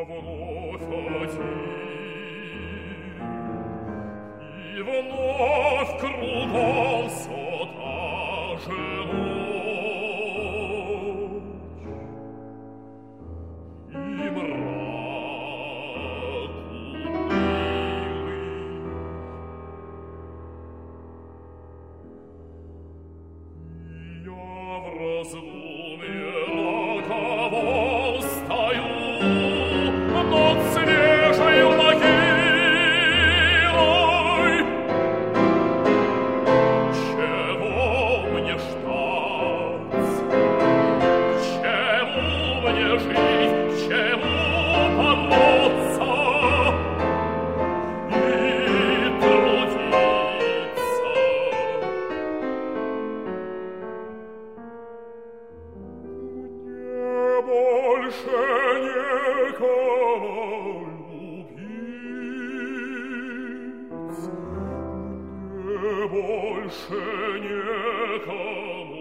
вновь один, и вновь кругом всё та же ночь, и мрак унылый. Я в раздумье роковом стою над свежей могилой. Чего мне ждать? Чему мне жить? Чему бороться и трудиться? Мне больше некого любить, мне больше некому